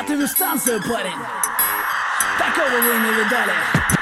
пятую станцию, парень. Такого вы не видали.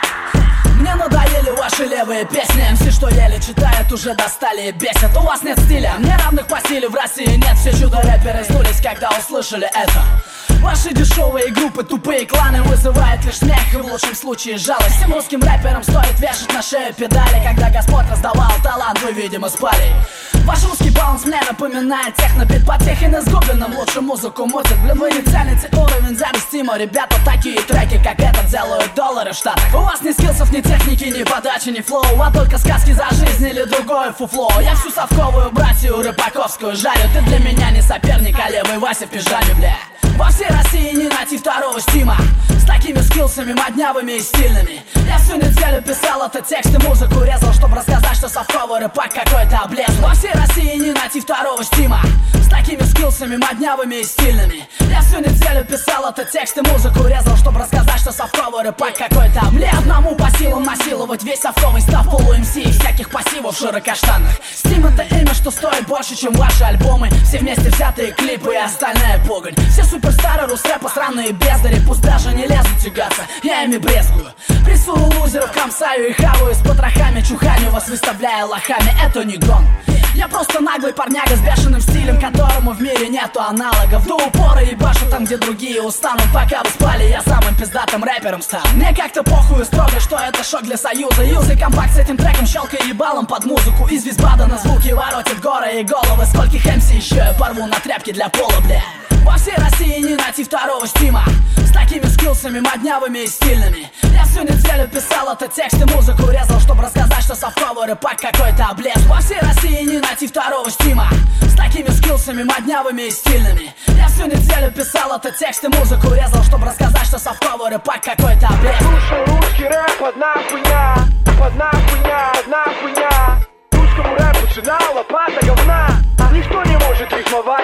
Мне надоели ваши левые песни. МС, что еле читают, уже достали и бесят. У вас нет стиля, мне равных по стилю в России нет. Все чудо-рэперы сдулись, когда услышали это. Ваши дешевые группы, тупые кланы вызывают лишь смех и в лучшем случае жалость. Всем русским рэперам стоит вешать на шею педали. Когда Господь раздавал талант, вы, видимо, спали. Ваш русский баланс мне напоминает техно-бит Потехин с Гоблином, лучше музыку мутит. Блин, вы не цените уровень завистимо. Ребята, такие треки, как этот, делают доллары в Штатах. У вас ни скиллсов, ни техники, ни подачи, ни флоу, а только сказки за жизнь или другое фуфло. Я всю совковую братью рыбаковскую жарю. Ты для меня не соперник, а левый Вася в пижаме, бля. Во всей России не найти второго стима с такими скиллсами моднявыми и стильными. Я всю неделю писал этот текст и музыку резал, чтобы рассказать, что совковый рэпак какой-то облез. Во всей России не найти второго стима с такими скиллсами моднявыми и стильными. Я всю неделю писал этот текст и музыку резал, чтобы рассказать, что совковый рэпак какой-то облез. Одному по силам насиловать весь совковый став полу-МС и всяких пассивов широкоштанных. Стим — это имя, что стоит больше, чем ваши альбомы. Все вместе взятые клипы и остальная погонь. Все суперстары русрэпа, сраные бездари, пусть даже не лезут тягаться, я ими брезгую. Прессую лузеров, камсаю и хаваю, с потрохами чуханю вас, выставляя лохами. Это не гон. Я просто наглый парняга с бешеным стилем, которому в мире нету аналогов. До упора ебашу там, где другие устанут. Пока вы спали, я самым пиздатым рэпером стал. Мне как-то похуй строго, что это шок для союза. Юзай компакт с этим треком, щелкай ебалом под музыку. Из Висбада на звуки воротит горы и головы. Скольких МС еще я порву на тряпки для пола, бля. Во всей России не найти второго стима с такими скиллсами моднявыми и стильными. Я всю неделю писал этот текст и музыку резал, чтобы рассказать, что совковый рэпак какой-то облез. Во всей России не найти второго стима с такими скиллсами моднявыми и стильными. Я всю неделю писал этот текст и музыку резал, чтобы рассказать, что совковый рэпак какой-то облез. Слушай, русский рэп одна хуйня, одна хуйня, одна хуйня. Русскому рэпу цена лопата говна, никто не может рифмовать.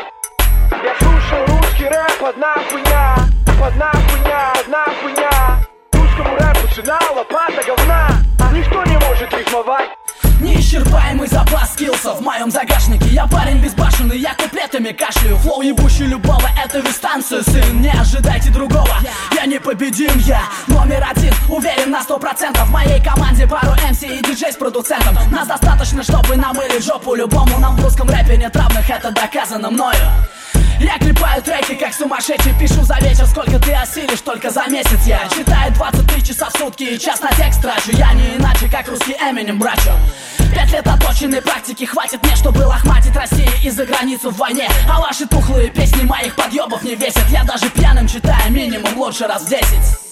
Я слушал русский рэп, одна хуйня, одна хуйня, одна хуйня. Русскому рэпу цена лопата говна, никто не может рифмовать. Неисчерпаемый запас скиллсов в моем загашнике. Я парень безбашенный, я куплетами кашляю. Флоу ебущий любого, это вы станцию, сын. Не ожидайте другого, я непобедим, я номер один. Уверен на 100%, в моей команде пару МС и диджей с продуцентом. Нас достаточно, чтобы намылить жопу любому. Нам в русском рэпе нет равных, это доказано мною. Я клепаю треки как сумасшедший, пишу за вечер, сколько ты осилишь, только за месяц. Я читаю 23 часа в сутки и час на текст трачу. Я не иначе, как русский Эминем, брачу. 5 лет оточенной практики хватит мне, чтобы лохматить Россию и за границу в войне. А ваши тухлые песни моих подъебов не весят. Я даже пьяным читаю минимум лучше раз в 10.